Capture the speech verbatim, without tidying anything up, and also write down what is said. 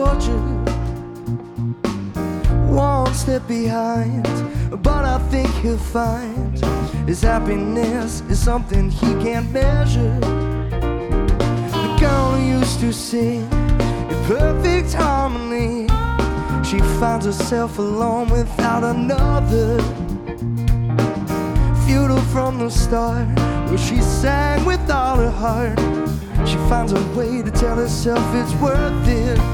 torture, one step behind. But I think he'll find his happiness is something he can't measure. The girl who used to sing in perfect harmony, she finds herself alone without another. Futile from the start, where she sang with all her heart, she finds a way to tell herself it's worth it.